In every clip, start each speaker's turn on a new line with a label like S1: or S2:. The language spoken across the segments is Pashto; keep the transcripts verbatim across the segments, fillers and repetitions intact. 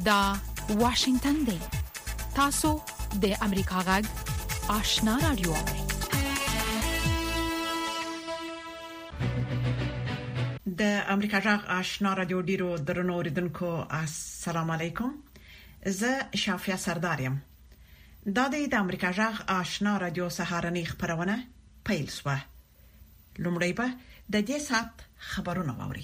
S1: دا واشنگتن دی. تاسو د امریکا غږ آشنا رادیو.
S2: د امریکا غږ آشنا رادیو ډیرو درنو اوریدونکو السلام علیکم. زه شافیا سردارم. دا د امریکا غږ آشنا رادیو سهارنی خبرونه پیل شوه. لومړی به د دې سات خبرونه واوري.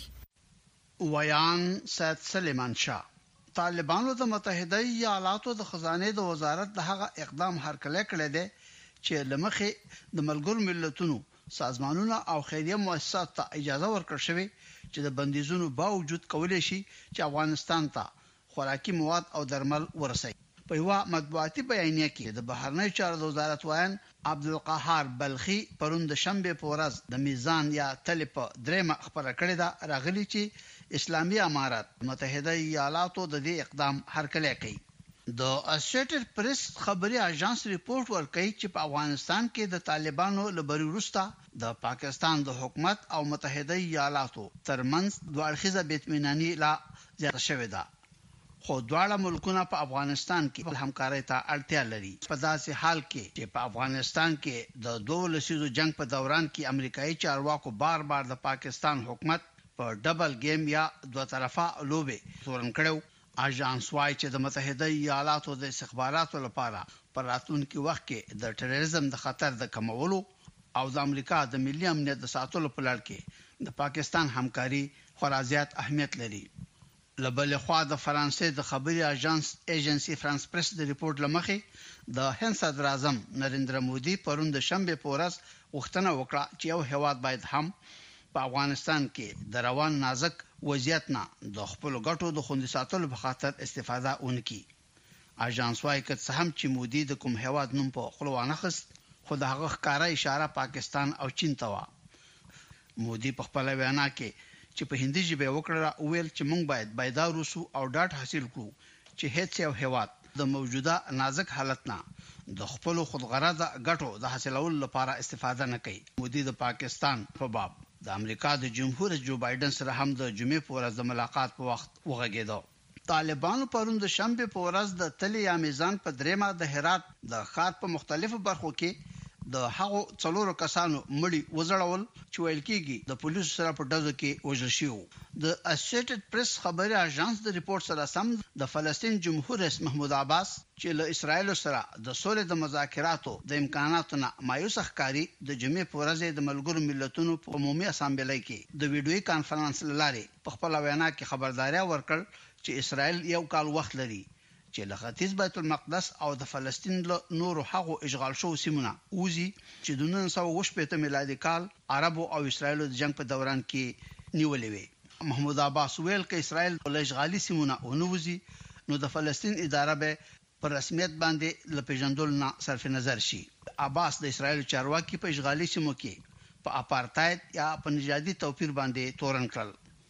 S3: ویان سید سلیمان شاه طالبانو د متحده ایالاتو د خزانه د وزارت د هغه اقدام هرکلی کړی دی چې لمخې د ملګرو ملتونو سازمانونو او خیریه مؤسساتو ته اجازه ورکړل شوې چې د بندیزونو باوجود کولای شي چې افغانستان ته خوراکي مواد او درمل ورسوي. په یو مطبوعاتي بیانیه کې د بهرنی چارو د وزارت وایي عبدالقهار بلخي پرون د شنبه په ورځ د میزان یا تل په درېمه خبره کړې ده راغلي چې اسلامي امارات متحده ایالاتو د دې اقدام هرکلی کوي. د اسوسییټډ پریس خبري اژانس ریپورت ورکړي چې په افغانستان کې د طالبانو لبري وروسته د پاکستان د حکومت او متحده ایالاتو ترمنځ دوه اړخیزه بې اطمیناني لا زیاته شوې ده. خو دواړه ملکونه په افغانستان کې په همکارۍ ته اړتیا لري. په داسې حال کې چې په افغانستان کې د دوه لسیزو جنگ په دوران کې امریکایي چارواکو بار بار د پاکستان حکومت په ډبل گیم یا دوه طرفه لوبې تورن کړو. اژانس وايي چې د متحده ایالاتو د استخباراتو لپاره په راتلونکي وخت کې د تروریزم د خطر د کمولو او د امریکا د ملي امنیت د ساتلو په لړ کې د پاکستان همکاري خورا زیات اهمیت لري. لبل خوا د فرانسې د خبري اژانس ایجنسی فرانس پریس د ریپورت لمخې د هند صدر اعظم نریندرا مودي پرون د شنبه په ورځ غوښتنه وکړه چې یو هیواد باید هم په افغانستان کې د روان نازک وضعیت نه د خپل ګټو د خوندي ساتلو په خاطر استفاده ونکړي. اژانس وايي چې هم چې مودي د کوم هیواد نوم په خپلوانه خست خو د هغه ښکارا اشاره پاکستان او چین ته و. مودي په خپل وینا کې چې په هندي ژبه وکړه ویل چې موږ باید بیدار اوسو او ډاټ حاصل کړو چې هیڅ یو هیواد د موجوده نازک حالت نه د خپل خودغرضه ګټو د حاصلولو لپاره استفاده نه کوي. مودي د پاکستان په باب د امریکا د جمهور رئیس جو بایدن سره هم د جمعې په ورځ د ملاقات په وخت وغږېدو. طالبانو پرون د شنبه په ورځ د تل یا میزان په دریمه د هرات د ښار په مختلفو برخو کې د هغو څلورو کسانو مړي وزړول چې ویل کېږي د پولیسو سره په ډزو کې وژل شوي. د اسوسییټډ پریس خبري اژانس د ریپورت سره سم د فلسطین جمهور رئیس محمود عباس چې له اسرایل سره د سولې د مذاکراتو د امکاناتو نه مایوس ښکاری د جمعې په ورځ د ملګرو ملتونو په عمومي اسامبلې کې د ویډیوي کانفرنس لارې په خپل وینا کې خبرداري ورکړ چې اسرایل یو کال وخت لري چې له ختیځ بیت المقدس او د فلسطین له نورو هغو اشغال شوو سیمونه وزي چې د نولس سوه اووه شپېته میلادي کال عربو او اسرایلو د جنگ په دوران کې نیولې وي. محمود عباس ویل چې اسرایل له اشغالي سیمونه ونوزي نو د فلسطین اداره به پر رسمیت باندې له پیژندل نه صرف نظر شي. عباس د اسرایل چارواکي په اشغالي سیمو کې په اپارټاید یا په نژادي توپیر باندې تورن کړل.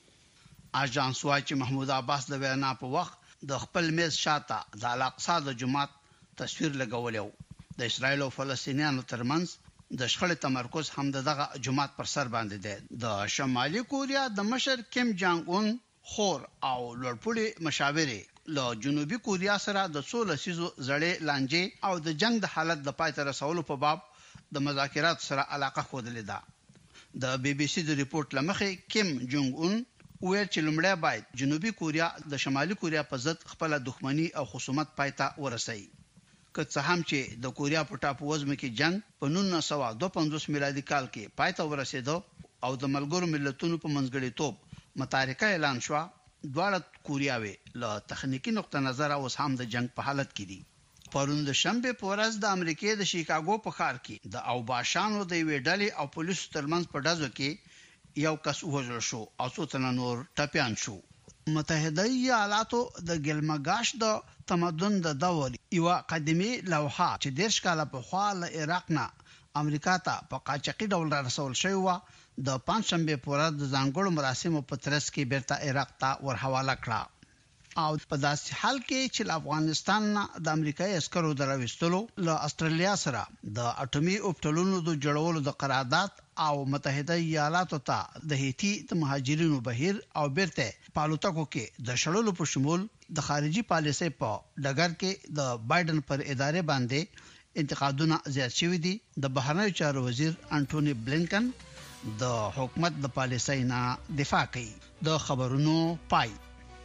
S3: اژانس وايي چې محمود عباس د وینا په وخت د خپل میز شاته د الاقصی د جمعات تصویر لګولیو. د اسرایل او فلسطینیانو ترمنځ د شخړې تمرکز هم دغه جمعات پر سر باندې دی. د شمالي کوریا د مشر کیم جانګ اون خور او لوړپوړي مشاورې له جنوبي کوریا سره د څو لسیزو زړې لانجې او د جنگ د حالت د پای ته رسولو په باب د مذاکرات سره علاقه خوده ده. د بي بي سي د ریپورت لمخې کیم جونګ اون ویل چې لومړی باید جنوبي کوریا د شمالي کوریا په ضد خپل دښمنی او خصومت پایته ورسوي. که څه هم چې د کوریا په ټاپو وزمه کې جنگ په نولس سوه دوه پنځوس میلادي کال کې پایته ورسېدو او د ملګرو ملتونو په منځګړیتوب متارکه اعلان شو، دواړه کوریاوي له تخنیکی نقطه نظر اوس هم د جنگ په حالت کې دي. پرون د شنبه په ورځ د امریکای د شیکاګو په ښار کې د اوباشانو د یوې ډلې او پولیسو ترمنځ په ډزو کې یو کس وژل شو او څو تنه نور ټپيان شو. متحده ایالاتو د ګلمګاش د تمدن د دور یو قدیمي لوحه چې دیرش کاله په خوا له عراق نه امریکا ته په قاچاقي ډول رسول شوی و د پنځشنبه په ورځ د ځانګړو مراسمو په ترڅ کې بیرته عراق ته ورحواله کړه. او په داسې حال کې چې افغانستان د امریکایي عسکرو دراوستلو له استرالیا سره د اټومي اوبټلونو د جوړولو د قرارداد او متحده ایالاتو ته د هیتی د مهاجرینو بهیر او بیرته پالوتکو کې د شړلو په شمول د خارجي پالیسۍ په ډګر کې د بایدن پر ادارې باندې انتقادونه زیات شوي دي. د بهرنیو چارو وزیر انټونی بلینکن د حکومت د پالیسۍ نه دفاع کوي. د خبرونو پای.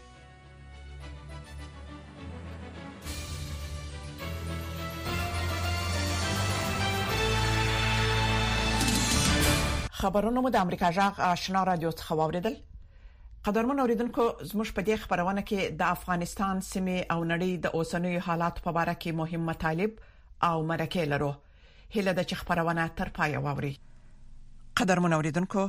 S2: خبرونه مو د امریکا جغ آشنا رادیو څخه واوریدل. قدرمن اوریدونکو زموږ په دې خبرونه کې د افغانستان سیمه او نړۍ د اوسنوي حالات په اړه کې مهم مطالب او مرکه لرو. هله د چ خبرونه تر پای واوري. قدرمن اوریدونکو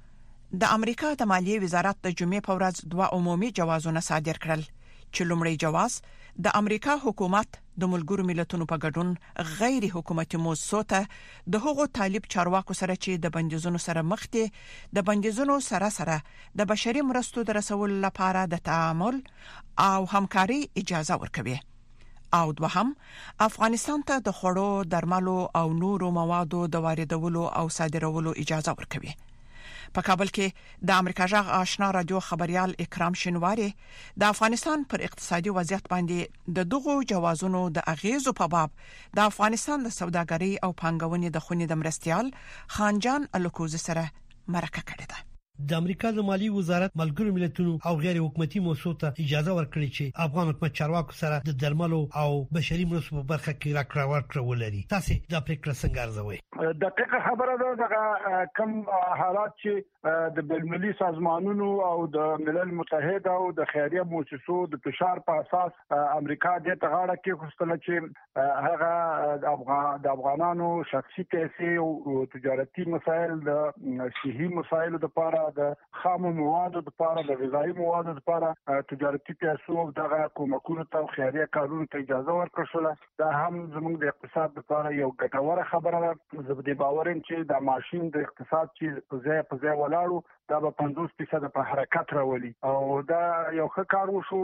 S2: د امریکا د مالیې وزارت د جمعې په ورځ دوه عمومي جوازونه صادر کړل چې لومړی جواز د امریکا حکومت د ملګرو ملتونو په ګډون غیر حکومتي موسسو ته د هغو طالب چارواکو سره چې د بندیزونو سره مخ دي د بندیزونو سره سره د بشري مرستو د رسول لپاره د تعامل او همکاري اجازه ورکوي. او دوهم افغانستان ته د خوړو درملو او نورو موادو د واردولو او صادرولو اجازه ورکوي. په کابل کې د امریکا جغ آشنا رادیو خبريال اکرام شینواری د افغانستان پر اقتصادي وضعیت باندې د دغو جوازونو د اغیزو په باب د افغانستان د سوداګرۍ او پانګونې د خونې د مرستيال خانجان الکوزي سره مرکه کړې ده.
S4: د امریکا د مالی وزارت ملګرو ملتونو او غیر حکومتي موسسو ته اجازه ورکړي چې افغان حکومت چارواکو سره د درملو او بشري مرستو په برخه کې راکړه ورکړه ولري. تاسو د پریکړه څنګه ارزوي؟
S5: دقیقه خبره ده. دغه کم حالات چې د بین‌المللي سازمانونو او د ملل متحد او د خیریه موسسو د فشار په اساس امریکا د تغاړه کې خوستله چې هغه د افغان د افغانانو شخصي پیسې او تجارتي مسایل د صحي مسایلو لپاره د خامو موادو لپاره د غذایی موادو لپاره تجارتي پیسو دغه کومکونو ته خیریه کارونو ته اجازه ورکړل شو. دا هم زموږ د اقتصاد لپاره یو ګټوره خبره ده. زه به باورم چې د ماشين د اقتصاد چې په ځای په ځای ولاړو دا به پنځوس فیصد په حرکت راولي او دا یو ښه کار وشو.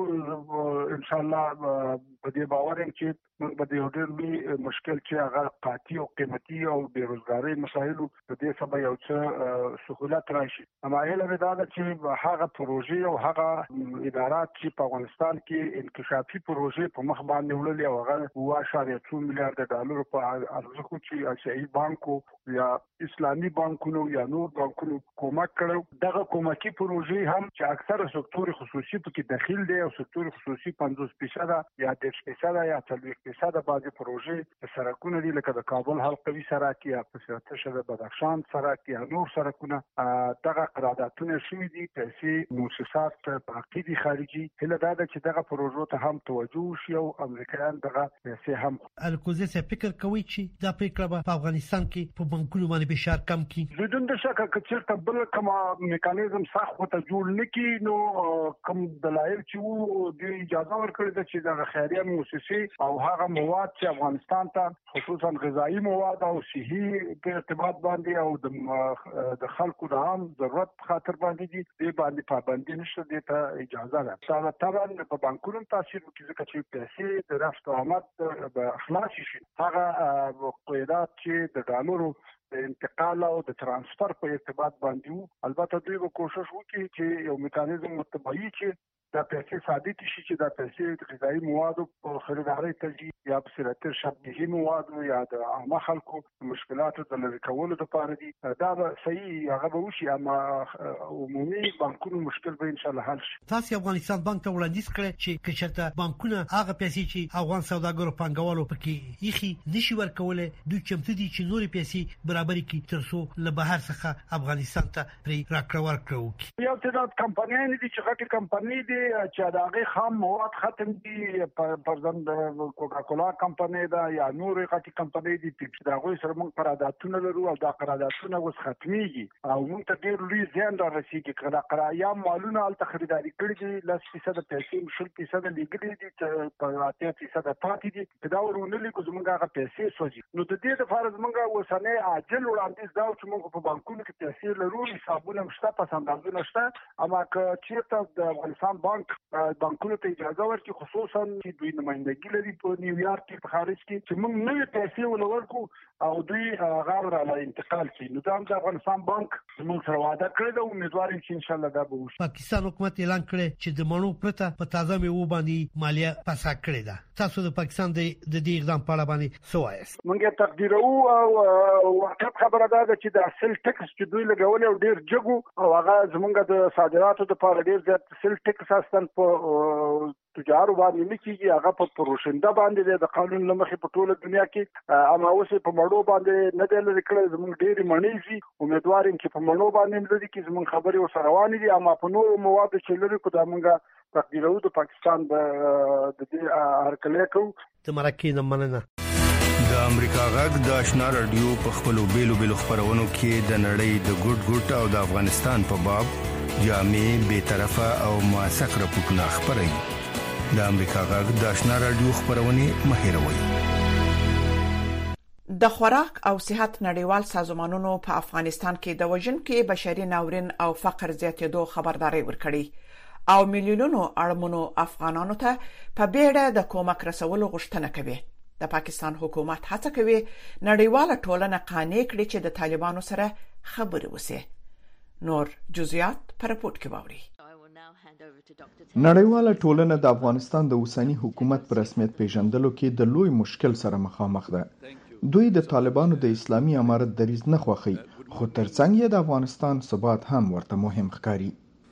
S5: ان شاء الله په دې باورم چې موږ به د یو ډېر لوی مشکل چې هغه قاطي او قیمتي او بیروزګاری مسایلو په دې سبب یو څه سہولت راشي. مایله به دا چې هغه پروژې او هغه ادارات چې په افغانستان کې انکشافي پروژې په مخ باندې وړلې او هغه واش څو میلیارډ ډالر په ارزښت چې آسیایي بانکو یا اسلامي بانکونو یا نور بانکونو کومک کړو. دغه کومکی پروژې هم چې اکثره سکتور خصوصي پکې داخل دي او سکتور خصوصي پنځوس فیصد یا دېرش فیصد یا څلوېښت فیصد بعضي پروژې سرکونه دي لکه د کابل حلقوي سرک یا په شهر بدخشان سرک یا نور سرکونه. دغه قراردادونه شوي دي. پیسې مؤسسات باقي دي خارجي. هله دا ده چې دغه پروژو ته هم توجه وشي او امریکایان دغه پیسې هم
S4: الکوزي څه فکر کوي چې دا پریکړه په افغانستان کې په بانکونو باندې فشار کم کړي؟
S5: بدون د شک چې بل کوم میکانیزم سخت ته جوړ نکي نو کوم دلایل چې وو د اجازه ورکړي د چې د خیریه موسسې او هغه مواد چې افغانستان ته خصوصا غذایی مواد او صحي په ارتباط باندې او د خلکو د عام ضرورت خاطر باندې دي د باندې پابندي نشته د ته اجازه ده. دا طبعا په بانکونو تاثیر کوي ځکه چې پیسې د رفت آمد به اخلاص شي. هغه قیدات چې د ډالرو د انتقال او د ترانسفر په ارتباط باندې وو. البته دوی به کوشش وکړي چې یو میکانیزم متبعي چې دا پیسې ثابت شي چې دا پیسې د غذایی موادو په خریدارۍ ته یا په صورت شبیه موادو یا د عامه خلکو مشکلاتو د لری کولو لپاره دي. دا به صحیح هغه به وشي اما عمومي بانکونو مشکل به ان شاء الله حل شي.
S4: تاسو افغانستان بانک ته وړاندیز کړی چې کچته بانکونه هغه پیسې چې افغان سوداګرو پنګوالو پکې یخي نشي ورکولای دوی چمتو دي چې نوري پیسې برابر کړي ترڅو له بهر څخه افغانستان ته پری راکړه ورکړو.
S5: یو تعداد کمپنیان دي چې غټي کمپنی دي چې دا غي خام مواد ختم دي. پرځند کوکا کولا کمپنی دا یا نور غټي کمپنی دي چې دا غوي سره موږ قراردادونه لرو او دا قراردادونه اوس ختميږي او موږ ته ډېر لوی زیان را رسیږي. کله قرایا مالونه ال تخریداري کړي دي لس فیصد پیسې شل فیصد لګړي دي چې په اته فیصد پاتې دي. دا ورونه لیکو زموږ هغه پیسې سوځي. نو د دې لپاره زموږ وسنه عاجل وړاندیز دا چې موږ په بانکونو کې پیسې لرو، حسابونه مشته، پس اندازونه شته، اما که چیرته د افغانستان بانک بانکونو ته اجازه ورکړي، خصوصا چې دوی نمائندګي لري په نیویارک کې په خارج کې، چې موږ نوې پیسې ولورکو او دوی غاړه را انتقال کړي، نو دا د افغانستان بانک موږ سره وعده کړې ده، امیدوار یم چې ان شاء الله دا به وشي.
S4: پاکستان حکومت اعلان کړی چې د مڼو پرته په تازه میوو باندې مالیه پسا کړې ده. تاسو د پاکستان د دې اقدام په اړه باندې څه وایاست؟
S5: موږ تقدیرو او واقعیت خبره ده چې د اصل ټکس چې دوی لګول او ډیر جګو او هغه زمونږ د صادراتو لپاره ډیر زیات اصل ټکس اصلا په تجارو باندې نه کیږي، هغه په پروشنده باندې د قانون لمخې په ټوله دنیا کې، اما اوس په مړو باندې نه دی لري کړی. زموږ ډېری مڼې دي، امیدوار یم چې په مڼو باندې لري کې زموږ خبرې ورسره روانې دي، اما په نورو موادو چې لري کو دا موږ تقدیرو د پاکستان د دې هرکلی کوو.
S4: د مرکې نه مننه.
S6: د امریکا غږ د آشنا رادیو په خپلو بیلو بیلو خبرونو کې د نړۍ د ګډ ګډ او د افغانستان په باب جامع به طرفه او موثق راپورټونه خبري. د امریکا غږ د آشنا رادیو خبرونه مهیروي.
S2: د خوراک او صحت نړیوال سازمانونو په افغانستان کې د وژونکو بشري ناورین او فقر زیاتېدو خبرداري ورکړي او میلیونونو اړمنو افغانانو ته په بیړه د کومک رسولو غوښتنه کوي. د پاکستان حکومت هڅه کوي نړیواله ټولنه قانع کړي چې د طالبانو سره خبرې وشي. نور جزئیات پر رپورت کې باوري.
S7: نړیواله ټولنه د افغانستان د اوسنی حکومت پر رسمیت پیژندلو کې د لوی مشکل سره مخامخ ده. دوی د طالبانو د اسلامي امارت دریځ نه خوښي، خو ترڅنګ یې د افغانستان ثبات هم ورته مهم ښکاري.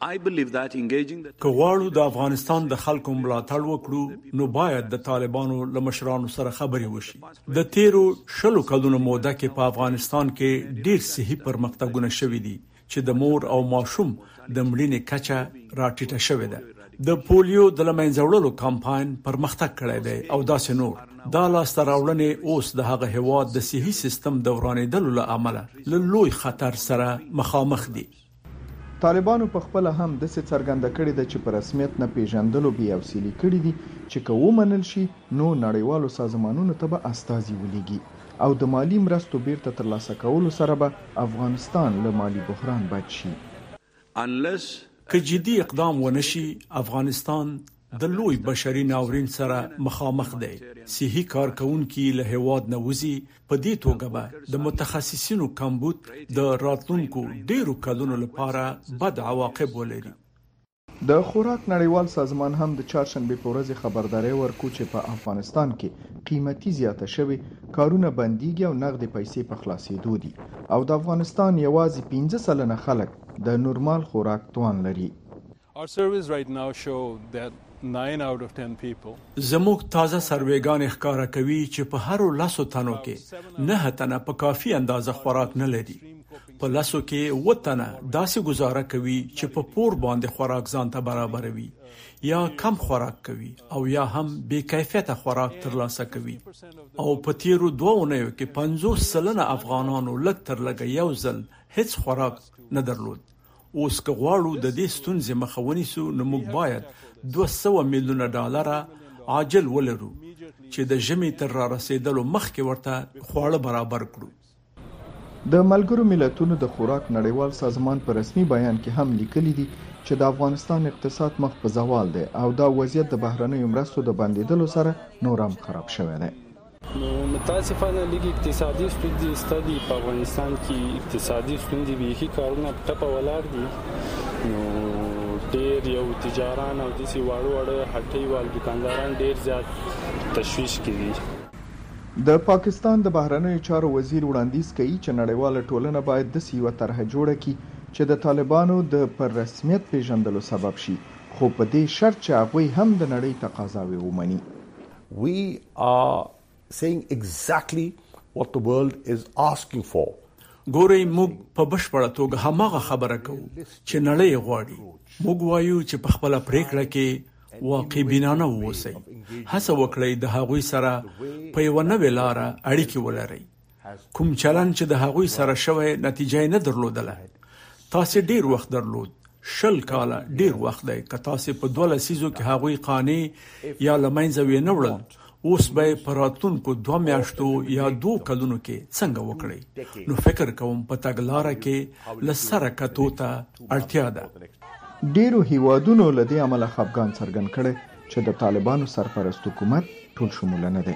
S8: که غواړو د افغانستان د خلکو ملاتړ وکړو نو باید د طالبانو له مشرانو سره خبرې وشي. د تیرو شلو کلونو موده کې په افغانستان کې ډیر صحي پرمختګونه شوي دي چې د مور او ماشوم د مړینې کچه راټیټه شوې ده. د پولیو د لمنځه وړلو کمپاین پرمختګ کړی دی او داسې نور. دا لاسته راوړنې اوس د هغه هیواد د صحي سیستم د ورانېدلو له امله له لوی خطر سره مخامخ دي.
S7: طالبانو په خپل هم د څه څرګنده کړی د چې په رسمیت نه پیژندلو بیا وسیلې کړی دي چې که ومنل شي نو نړیوالو سازمانونو ته به استازي ولېږي او د مالی مرستو بیرته ترلاسه کولو سره به افغانستان له مالی بحران بچ شي.
S8: که جدي اقدام ونشي افغانستان د لوی بشري ناورین سره مخامخ دی. صحي کارکونکي له هیواد نه وځي. په دې توګه به د متخصصینو کمبود د راتلونکو ډیرو کلونو لپاره بد عواقب ولري.
S7: د خوراک نړیوال سازمان هم د چهارشنبه په ورځ خبرداري ورکړه چې په افغانستان کې قیمتي زیاته شوی کارونه بنديږي او نقد پیسې په خلاصېدو دي او د افغانستان یوازې پنځه سلنه خلک د نورمال خوراک توان لري.
S9: Our surveys right now show that nine out of ten people
S8: زموږ تازه سروېګان ښکارا کوي چې په هر لاسو تنو کې نه تنه په کافي اندازه خوراک نه لري. په لاسو کې و تنه داسې گزاره کوي چې په پور باندې خوراک ځان ته برابروي یا کم خوراک کوي او یا هم بې کیفیته خوراک ترلاسه کوي. او په تیرو دوه اونیو کې پنځوس سلنه افغانانو لږ تر لږه یو ځل هیڅ خوراک نه درلود. اوس که غواړو د دې ستونزې مخه ونیسو نو موږ باید دوه سوه میلیونه ډالر عاجل ولرو چې د ژمي تر را رسیدلو مخکې ورته خواړه برابر کړو.
S7: د ملګرو ملتونو د خوراک نړیوال سازمان په رسمي بیان کې هم لیکلي دي چې د افغانستان اقتصاد مخ په زوال دی او دا وضعیت د بهرنیو مرستو د بندیدلو سره نور هم خراب شوی دی.
S9: نو متاسفانه لږ اقتصادي ستونزې ستدي په افغانستان کې اقتصادي ستونزې به هیڅ کارونه په ټپه ولاړ دي. نو ډېر یو تجاران او د سی واړو واړو هټۍ وال دکانداران ډېر زیات تشویش کوي.
S7: د پاکستان د بهرنیو چارو وزیر وړاندیز کوي چې نړیواله ټولنه باید د سیو طرحه جوړه کړي چې د طالبانو د پر رسمیت پیژندلو سبب شي، خو په دې شرط چې هغه هم د نړۍ تقاضاوي ومني.
S10: We are saying exactly what the world is asking for.
S8: ګورې موږ په بشپړه توګه هماغه خبره کوو چې نړۍ غواړي. موږ وایو چې په خپله پریکړه کې واقع بینانه اوسئ. هڅه وکړئ د هغوی سره په یوه نوې لاره اړیکې ولرئ. کوم چلن چې د هغوی سره شوی نتیجه نه درلودله. تاسې ډیر وخت درلود. شل کاله ډیر وخت دی. که تاسې په دوه لسیزو کې هغوی قانع یا له منځه ویې نه وړل اوس به پراتونکو دوه میاشتو یا دوه کلونو کې څنګه وکړي. نو فکر کوم په تګلارې کې لسره کتو ته اړتیا ده.
S7: ډیرو هیوادونو له دې عمله خفګان څرګند کړي چې د طالبانو سرپرست حکومت ټول شموله نه دی.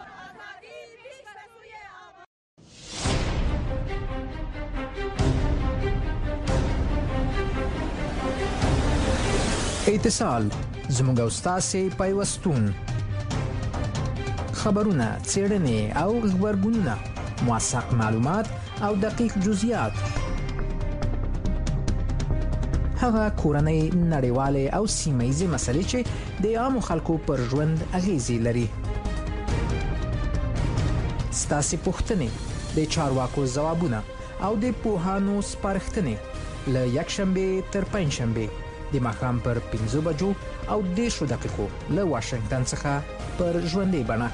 S11: اتصال زموږ او ستاسو پیوستون خبرونه څېړنې او خبرګونونه موثق معلومات او دقیق جزئیات هغه کورنۍ نړیوالې او سیمه‌ییزې مسلې چې د عامو خلکو پر ژوند اغیزې لري. ستاسو پوښتنې د چارواکو ځوابونه او د پوهانو سپارښتنې له یکشنبه تر پنځشنبه د ماښام پر پنځه بجو او دېرشو دقیقو له واشنگټن څخه پر ژوندۍ بڼه.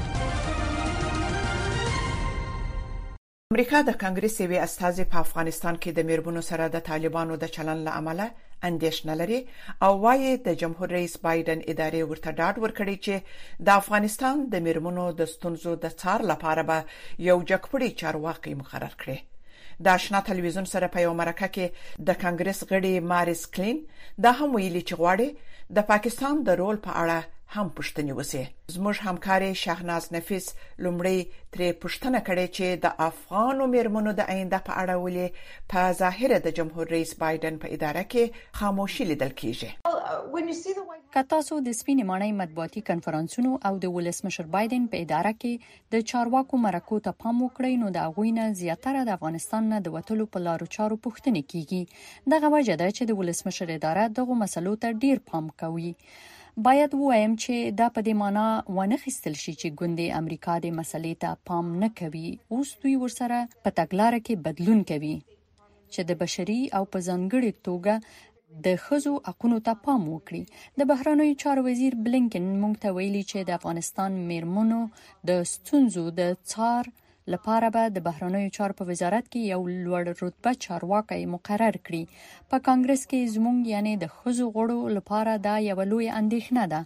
S2: امریکا د کانګرس یوې استازي په افغانستان کې د میرمنو سره د طالبانو د چلن له امله اندېښنه لري او وايي د جمهور رئیس بایدن ادارې ورته ډاډ ورکړي چې د افغانستان د میرمنو د ستونزو د څار لپاره به یو جګپړی چارواکي مقرر کړي. د آشنا تلویزیون سره په یو مرکه کې د کانګرس غړي ماریس کلین دا هم ویلي چې غواړي د پاکستان د رول په اړه هم پوښتنې وسي. زموږ همکاري شهناز نفیس لومړی ترې پوښتنه کړې چې د افغانو میرمنو د آینده په اړه ولې په ظاهر د جمهور رئیس بایدن په اداره کې خاموشي لیدل کیږي.
S12: که تاسو د سپینې ماڼۍ مطبوعاتي کنفرانسونو او د ولسمشر بایدن په اداره کې د چارواکو مرکو ته پام وکړئ نو د هغوی نه زیاتره د افغانستان نه د وتلو په لارو چارو پوښتنې کیږي. دغه وجه ده چې د ولسمشر اداره دغه مسلو ته ډیر پام کوي. باید وایم چې دا په دې معنی ونه خستل شي چې ګوندې امریکا د مسلې ته پام نه کوي. اوس دوی ورسره په تګلارې کې بدلون کوي چې د بشري او په ځانګړي توګه د ښځو حقوقو ته پام وکړي. د بهرنیو چارو وزیر بلینکن موږ ته ویلي چې د افغانستان میرمنو د ستونزو د څار لپاره به د بهرنیو چارو په وزارت کې یو لوړ رتبه چارواکي مقرر کړي. په کانګرس کې زموږ یعنی د ښځو غړو لپاره دا یو لوی اندېښنه ده.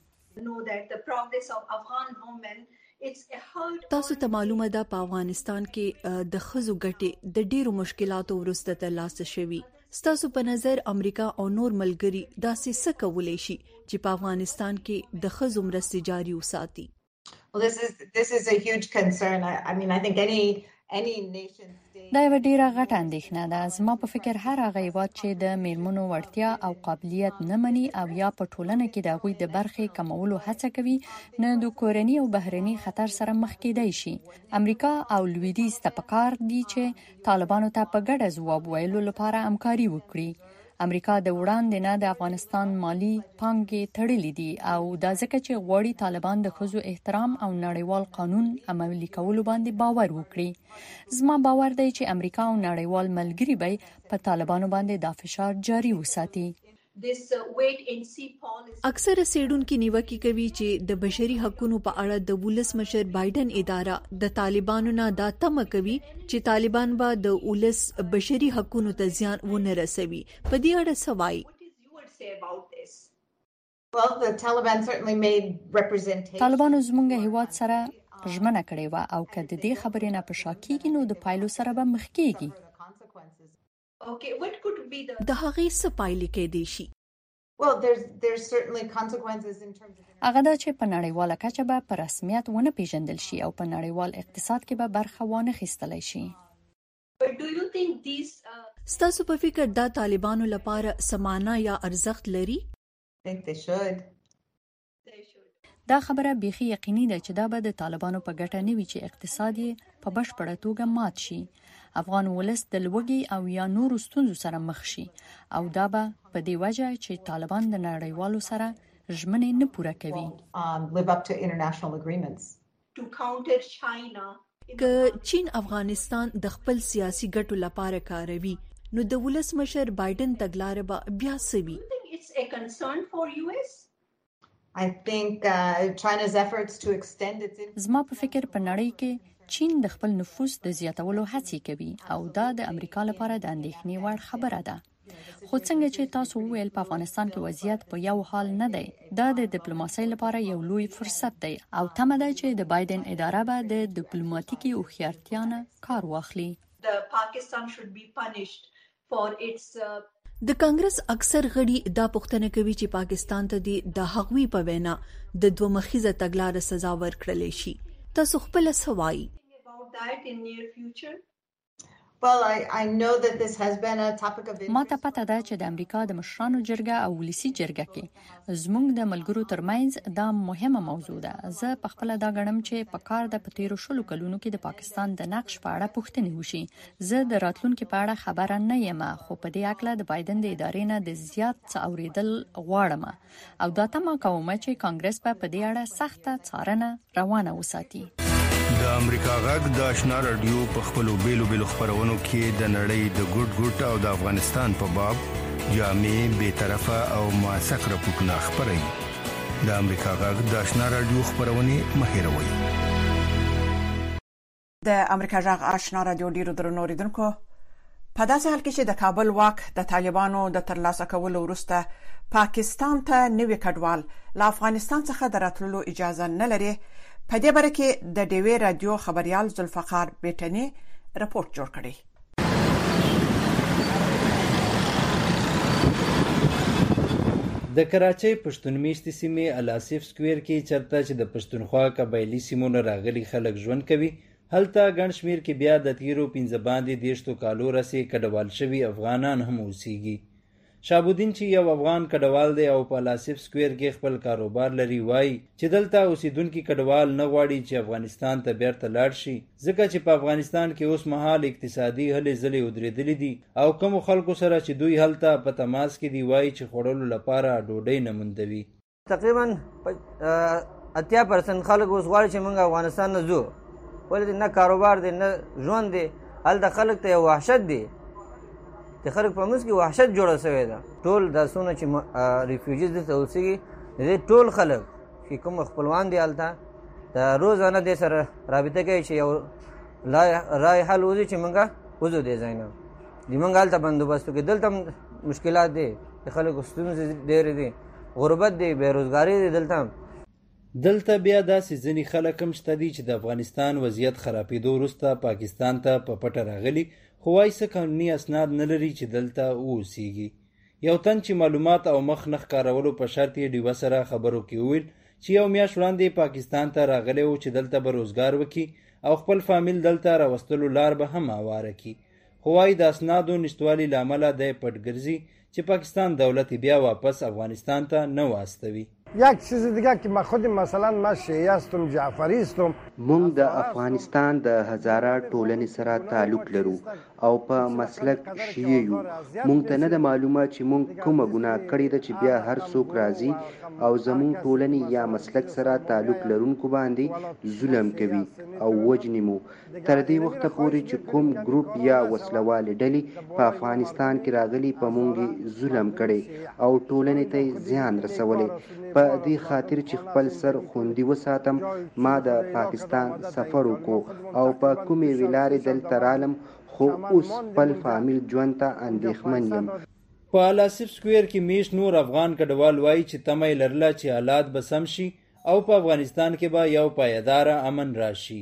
S13: تاسو ته معلومه ده په افغانستان کې د ښځو ګټې د ډیرو مشکلاتو وروسته ترلاسه شوي. ستاسو په نظر امریکا او نور ملګري داسې څه کولی شي چې په افغانستان کې د ښځو مرستې جاري وساتي؟
S14: Well, this is this is a huge concern. I, I mean, I think any any nation state.
S12: دا یو ډیره غټه اندېښنه ده. زما په فکر هر هغه هیواد چې د میرمنو وړتیا او قابلیت نه مني او یا په ټولنه کې د هغوی د برخې کمولو هڅه کوي نه د کورني او بهرني خطر سره مخ کېدای شي. امریکا او لویدیځ ته پکار دي چې طالبانو ته په ګډه ځواب ویلو لپاره همکاري وکړي. امریکا د وړاندې نه د افغانستان مالی پانګې تړلې دي او دا ځکه چې غواړي طالبان د ښځو احترام او نړیوال قانون عملي کولو باندې باور وکړي. زما باور دی چې امریکا او نړیوال ملګري به په طالبانو باندې دا فشار جاري وساتي.
S13: اکثره څېړونکي نیوکه کوي چې د بشري حقوقو په اړه د ولسمشر بایدن اداره د طالبانو نه دا تمه کوي چې طالبان به د ولس بشري حقوقو ته زیان ونه رسوي. په دې اړه څه وایي؟
S12: طالبانو زموږ هیواد سره ژمنه کړې و او که د دې خبرې نه په شا کېږي نو د پایلو سره به مخ کېږي.
S13: Okay, what could be the د هغې څه پایلې کېدای شي؟
S14: Well, there's there's certainly consequences in terms of
S12: هغه دا چې په نړیواله کچه به په رسمیت ونه پیژندل شي او په نړیوال اقتصاد کې به برخه وانه خیستلی شي.
S13: But do you think these ستاسو په فکر دا طالبانو لپاره سمانه یا ارزښت لري؟
S14: I think they should.
S12: دا خبره بیخي یقیني ده چې دا به د طالبانو په ګټه نه وي چې اقتصاد په بشپړه توګه مات شي. افغان ولس د لوږې او یا نورو ستونزو سره مخ شي او دا به په دې وجه چې طالبان د نړیوالو سره ژمنې نه پوره کوي.
S13: که چین افغانستان د خپل سیاسي ګټو لپاره کاروي نو د ولسمشر بایدن تګلارې به بیا څه وي؟
S14: I think uh, China's efforts to extend its
S12: زما په فکر په نړۍ کې چین د خپل نفوذ د زیاتولو هڅې کوي او دا د امریکا لپاره د اندېښنې وړ خبره ده. خو څنګه چې تاسو وویل په افغانستان کې وضعیت په یو حال نه دی، دا د ډیپلوماسۍ لپاره یو لوی فرصت دی او تمه ده چې د بایدن اداره به د ډیپلوماټیکي هوښیارتیا نه کار واخلي.
S13: د کانګرس اکثر غړي دا پوښتنه کوي چې پاکستان ته د هغوی په وینا د دوه مخیزه تګلارې سزا ورکړل شي. تاسو خپل سوای
S14: Well, I, I know that this has been a topic of
S12: ما ته پته ده چې د امریکا د مشرانو جرګه او ولسی جرګه کې زموږ د ملګرو ترمنځ دا مهمه موضوع ده. زه په خپل دا غنم چې په کار د پتیرو شلو کلونو کې د پاکستان د نقش په اړه پوښتنې وشي. زه د راتلونکو په اړه خبره نه یم، خو په دې اړه د بایدن د ادارې نه د زیات څه اوریدل غواړم او دا تمه کوم چې کانګرس په دې اړه سخته څارنه روانه وساتي.
S6: د امریکا غږ د آشنا رادیو په خپلو بیلو بیلو خبرونو کې د نړۍ د ګډ ګډ او د افغانستان په باب جامع به طرفه او موثق راپورټونه خبري. د امریکا غږ د آشنا رادیو خبرونه مهیروي.
S2: د امریکا غږ آشنا رادیو ډیرو درنو اوریدونکو، په داسې حال کې چې د کابل واک د طالبانو د ترلاسه کولو وروسته پاکستان ته نوې کډوال له افغانستان څخه دراتلو اجازه نه لري، په دې باره کې د ډیوی رادیو خبريال ذوالفقار بیٹنی رپورت جوړ کړی.
S15: د کراچۍ پښتون میشتي سیمې الاسف سکوير کې چرته چې د پښتونخوا قبایلی سیمونو راغلي خلک ژوند کوي، هلته ګڼ شمیر کې بیا د تیرو پنځه باندې دیشتو کالو رسې کډوال شوي افغانان هم اوسېږي. شابودین چې یو افغان کډوال دی او په الاسف سکوير کې خپل کاروبار لري، وایي چې دلته اوسیدونکي کډوال نه غواړي چې افغانستان ته بیرته لاړ شي، ځکه چې په افغانستان کې اوس مهال اقتصادي هلې ځلې ودرېدلې دي او کوم خلکو سره چې دوی هلته په تماس کې دي وایي چې خوړلو لپاره ډوډۍ نه موندوي.
S16: تقریبا اتیا پرسنټ خلک اوس غواړي چې موږ افغانستان نه ځو، ولې نه کاروبار دی نه ژوند دی، هلته خلک ته یو وحشت دی، د خلک په منځ کې وحشت جوړه شوې ده. ټول دا څونه چې ریفیوجیز دلته اوسېږي د دې ټول خلک چې کوم خپلوان دي هلته د روزانه دې سره رابطه کوي چې یو رای حل وځي چې موږ وځو دې ځای نه، د موږ هلته بندوبست وکړي. دلته مشکلات دي، د خلکو ستونزې ډېرې دي، غربت دی، بېروزګاري دی. دلته
S15: دلته بیا داسې ځینې خلک هم شته دي چې د افغانستان وضعیت خرابېدو وروسته پاکستان ته په پټه راغلي، خو وایي څه قانوني اسناد نه لري چې دلته واوسېږي. یو تن چې معلومات او مخ نه ښکارولو په شرط یې ډیوه سره خبرو کې وویل چې یو میاشت وړاندې پاکستان ته راغلی و چې دلته به روزګار وکړي او خپل فامیل دلته راوستلو لار به هم هواره کړي، خو وایي د اسنادو نشتوالي له امله دی پټ ګرځي چې پاکستان دولت بیا واپس افغانستان ته نه واستوي.
S17: یک چیز دیگه که ما خود مثلا ما شیعه هستم، جعفری هستم.
S18: مونږ د افغانستان د هزاره ټولنې سره تعلق لرو او په مسلک شیعه یو. مونږ ته نه د معلومه چې مونږ کومه ګناه کړې ده چې بیا هر څوک راځي او زمونږ ټولنې یا مسلک سره تعلق لرونکو باندې ظلم کوي او وجنې مو. تر دې وخته پورې چې کوم ګروپ یا وسلوالې ډلې په افغانستان کې راغلي په مونږ ظلم کړي او ټولنې ته زیان رسولی. په دې خاطر چې خپل سر خوندي وساتم ما د پاکستان سفر وکړو او په کومې ویلارې دلته رالم، خو اوس خپل فامیل ژوند ته اندېښمن یم.
S15: په الاسف سکوير کې میش نور افغان کډوال وایي چې تمه یې لرله چې حالات به سم شي او په افغانستان کې به یو پایداره امن راشي.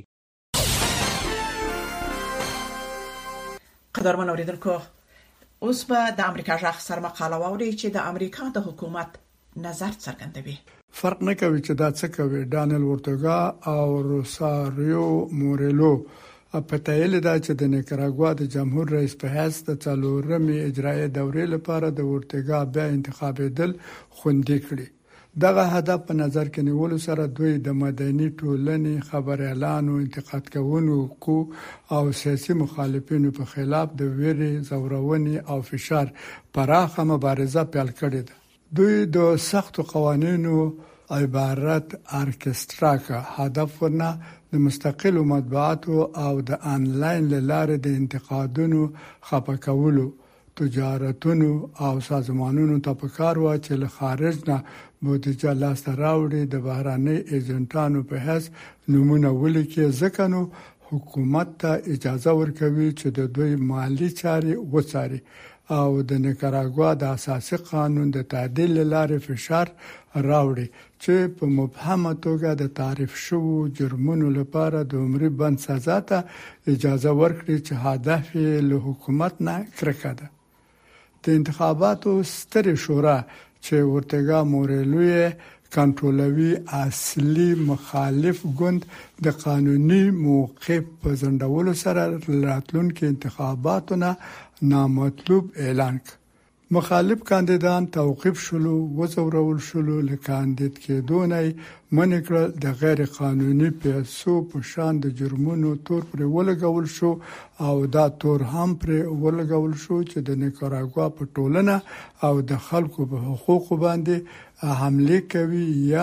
S2: قدرمن اوریدونکو، اوس به د امریکا غږ سره مقاله واوري چې د امریکا د حکومت نظر څرګندوي.
S19: فرق نه کوي چې دا څه کوي. ډانیل اورتګا او روساریو موريلو په تایید دا چې د نیکراګوا د جمهور رئیس په حیث د څلورمې اجرایي دورې لپاره د اورتګا بیا انتخابېدل خوندي کړي. دغه هدف په نظر کې نیولو سره دوی د مدني ټولنې خبريالانو، انتقاد کوونکو او سیاسي مخالفینو په خلاف د ویري، زورونې او فشار پراخه مبارزه پیل کړې ده. دوی د سختو قوانینو عبارت ارکسترا کا هدف ورنه د مستقلو مطبوعاتو او د انلاین لارې د انتقادونو خپه کولو، تجارتونو او سازمانونو ته پکار و چې له خارج نه بودیجه لاسته راوړي د بهراني ایجنټانو په حیث نمونه ولیکي، ځکه نو حکومت ته اجازه ورکوي چې د دوی مالی چارې وڅاري او د نیکاراګوا د اساسي قانون د تعدیل لارې فشار راوړي چې په مبهمه توګه د تعریف شوو جرمونو لپاره د عمري بند سزا ته اجازه ورکړي چې هدف یې له حکومت نه کرکه ده. د انتخاباتو سترې شورا چې اورتګا موریلو کنټرولوي اصلي مخالف ګوند د قانوني موقف په ځندولو سره راتلونکي انتخاباتونه نامطلوب اعلان کړ. مخالف کاندیدان توقیف شولو، وزورول شولو، لکاندید کېدو نه منع کړل. د غیر قانوني پیسو په شان د جرمونو تور پر ولګول شو او دا تور هم پر ولګول شو چې د نیکاراګوا په ټولنه او د خلکو په حقوقو باندې حمله کوي یا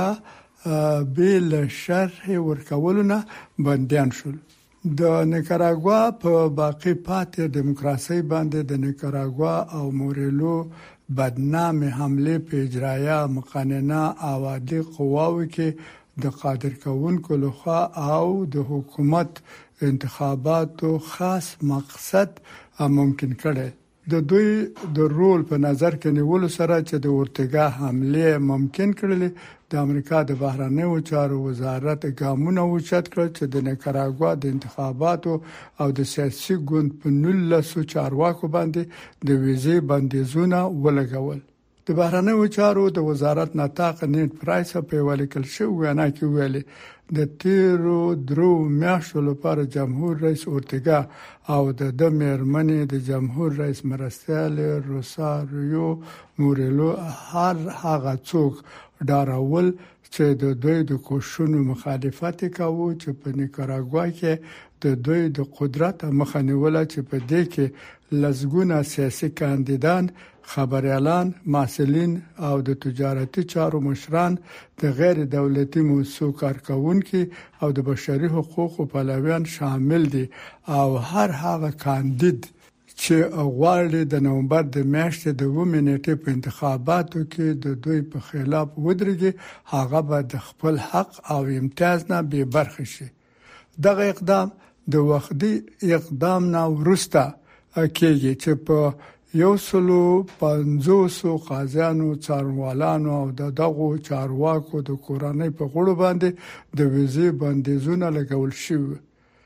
S19: بل شرح ورکولونه بنديان شول. د نیکاراګوا په باقی پاتې دیموکراسي باندې د نیکاراګوا او موریلو بدنامه حمله په اجرایه مقننه او عادي قواوو کې د قادر کونکو لخوا او د حکومت انتخاباتو خاص مقصد ممکن کړي. د دوی د رول په نظر کې نیولو سره چې د اورتګا حمله ممکن کړل، د امریکا د بهرنیو چارو وزارت ګامونه اوچت کړ چې د نیکاراګوا د انتخاباتو او د سیاسي ګوند په نولسو چارواکو باندې د ویزې بندیزونه ولګول. د بهرنیو چارو د وزارت نطاق نیټ پرایس په ولیکل شو وینا کې ویلي د تیرو درو میاشتو لپاره جمهور رئیس اورتګا او د د میرمنې د جمهور رئیس مرستیال روساریو موریلو هر هغه څوک ډارول چې د دوی د کوششونو مخالفت کوي چې په نیکاراګوا کې د دوی د قدرت مخه نیوله چې په دې کې لزګونه سیاسي کاندیدان، خبريالان، مسؤلین او د تجارتي چارو مشران، د غیر دولتي موسسو کارکونکي او د بشري حقوقو پلویان شامل دي او هر هغه کاندید چې غواړي د نومبر د میاشتې د اوومې نیټې په انتخاباتو کې د دوی په خلاف ودرېږي، هغه به د خپل حق او امتیاز نه بې برخې شي. دغه اقدام د وختي اقدام نه وروسته کېږي چې په یو سلو پنځوسو قاضیانو، څارنوالانو او د دغو چارواکو د کورنۍ په غړو باندې د ویزې بندیزونه لګول شوي.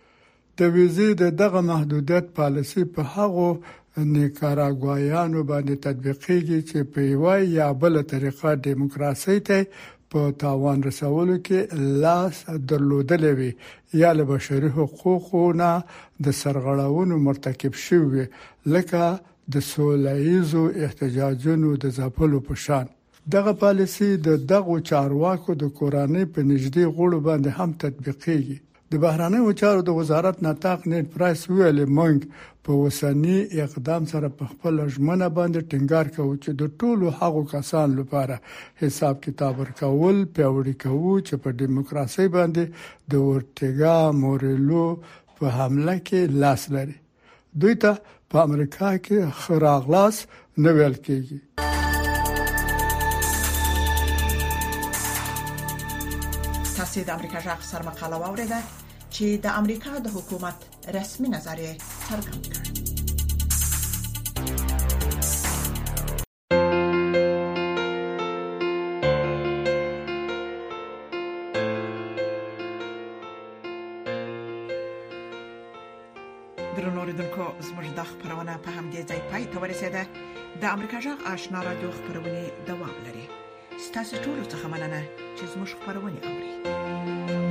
S19: د ویزې د دغه محدودیت پالیسي په هغو نیکاراګوایانو باندې تطبیقېږي چې په یو یا بل طریقه دیموکراسي ته په تاوان رسولو کې لاس درلودلې وي یا له بشري حقوقو نه د سرغړونو مرتکب شوي، لکه د سوله‌ایزو احتجاجونو د ځپلو په شان. دغه پالیسي د دغو چارواکو د کورنۍ په نږدې غړو باندې هم تطبیقېږي. د بهرنیو چارو د وزارت نطاق نیټ پرایس ویل موږ په وسنی اقدام سره په خپل ژمنه باندې ټینګار کوو چې د ټولو هغو کسانو لپاره حساب کتاب ورکول پیوړی کوو چې په دیموکراسي باندې د اورتګا موریلو په حمله کې لاس لري. دوی ته په امریکا کې خراغلاس نه ویل کېږي.
S2: تاسو د امریکا جغ سر مقاله واوریده چې د امریکا د حکومت رسمي نظریه څرګند کړ. درنو ریدونکو زموږ د خبرونه په همدې ځای پای ته ورسېده. د امریکا جغ آشنا رادیو خبرونه دوام لري. ستاسو ټول څه مننه چې زموږ خبرونه اوري.